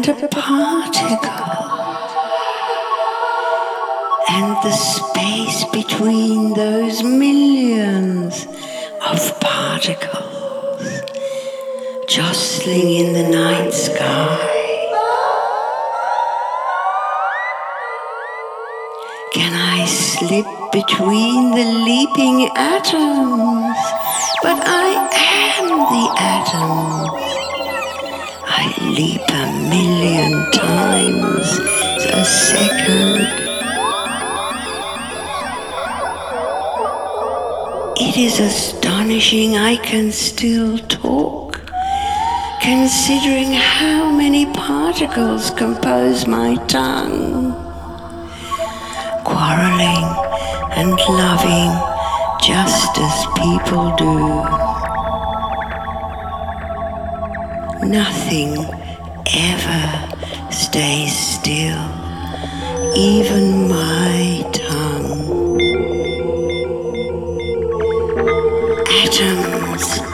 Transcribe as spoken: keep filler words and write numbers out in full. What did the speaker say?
a particle, and the space between those millions of particles jostling in the night sky. Can I slip between the leaping atoms? But I am the atom. I leap a million times a second. It is astonishing I can still talk, considering how many particles compose my tongue. Quarreling and loving just as people do. Nothing ever stays still, even my tongue. Atoms